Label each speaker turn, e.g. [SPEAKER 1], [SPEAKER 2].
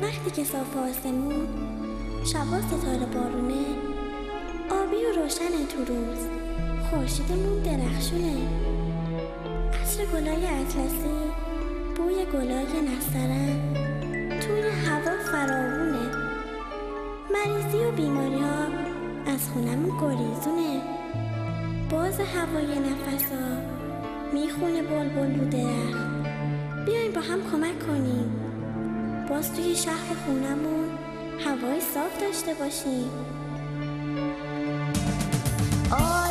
[SPEAKER 1] وقتی که صاف آسمون، شبا ستاره بارونه، آبی و روشن تو روز، خورشیدمون درخشونه. عطر گلای اطلسی، بوی گلای نسترن توی هوا فراوونه. مریضی و بیماری ها از خونمون گریزونه. باز هوای نفسا میخونه بلبل رو درخت. بیاین با هم کمک کنیم باز توی شهر خونمون هوای صاف داشته باشیم.